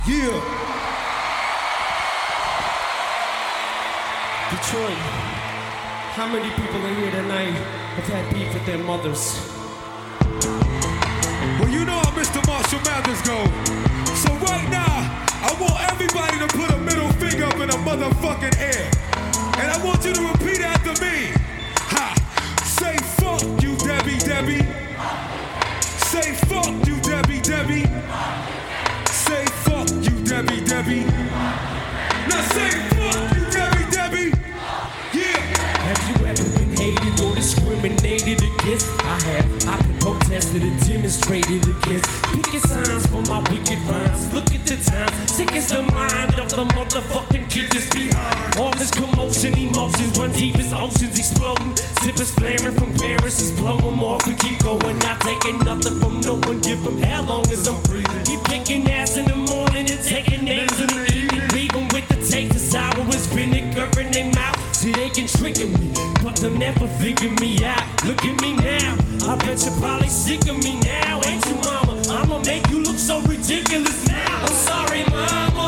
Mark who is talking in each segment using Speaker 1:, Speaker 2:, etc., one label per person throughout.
Speaker 1: Yeah. Detroit, how many people in here tonight have had beef with their mothers?
Speaker 2: Well, you know how Mr. Marshall Mathers go. So right now, I want everybody to put a middle finger up in the motherfucking air. And I want you to repeat after me. Ha! Say fuck you, Debbie, Debbie. Say fuck you, Debbie, Debbie. Say fuck you, Debbie, Debbie. Now say fuck you, Debbie, Debbie. Yeah.
Speaker 1: Have you ever been hated or discriminated against? I have. I've been protested and demonstrated against. Picking signs for my wicked rhymes. Look at the time. Sick as the mind of the motherfucking kid that's behind. All this commotion, emotions run deep as oceans exploding. Zippers flaring from Paris is blow them off and keep going. Not taking nothing from no one. Give them how long as I'm breathing. Keep kicking ass in the morning and taking names in the evening. Leave them with the taste of sour as vinegar in their mouth. See, they can trick me, but they'll never figure me out. Look at me now, I bet you're probably sick of me now. Ain't you, mama? I'ma make you look so ridiculous now. I'm sorry, mama,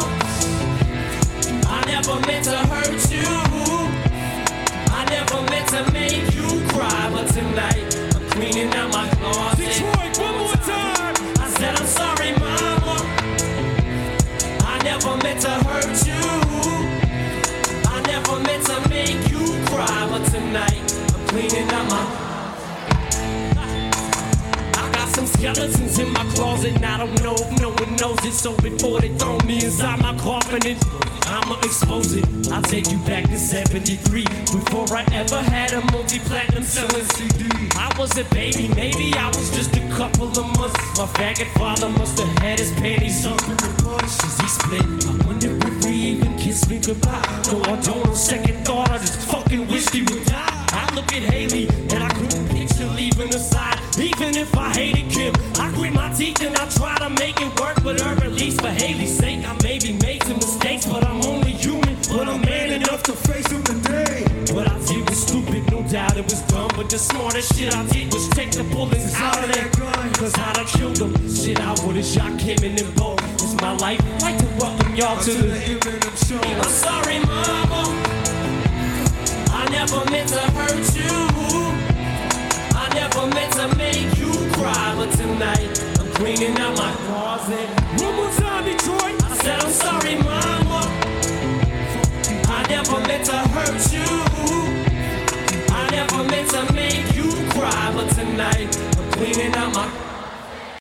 Speaker 1: I never meant to hurt you. I never meant to make you cry, but tonight I'm cleaning out my closet.
Speaker 2: Detroit, one more time.
Speaker 1: I said I'm sorry, mama, I never meant to hurt you. I never meant to make you cry, but tonight I'm cleaning out my. I got some skeletons in my closet, and I don't know if no one knows it. So before they throw me inside my coffin, I'ma expose it. I'll take you back to 73, before I ever had a multi-platinum selling CD. I was a baby, maybe I was just a couple of months. My faggot father must have had his panties up in the bush as he split. I wonder if he even kissed me goodbye. No, I don't. On second thought, I just fucking wished he would die. I look at Haley and I couldn't picture leaving her side. Even if I hated Kim, I grit my teeth and I try to make it work with her. At least for Haley's sake, I maybe made some mistakes, but I'm only human. But I'm man enough to face them today. What I did was stupid, no doubt it was dumb. But the smartest shit I did was take the bullets out of that gun. Cause I'd have killed them. Shit, I would've shot Kim and them both. It's my life. Like to welcome y'all to the Eminem show. I'm sorry, mama, I never meant to hurt you. I never meant to make you cry, but tonight I'm cleaning out my closet.
Speaker 2: One more time, Detroit.
Speaker 1: I said I'm sorry, mama, I never meant to hurt you. I never meant to make you cry, but tonight I'm cleaning out my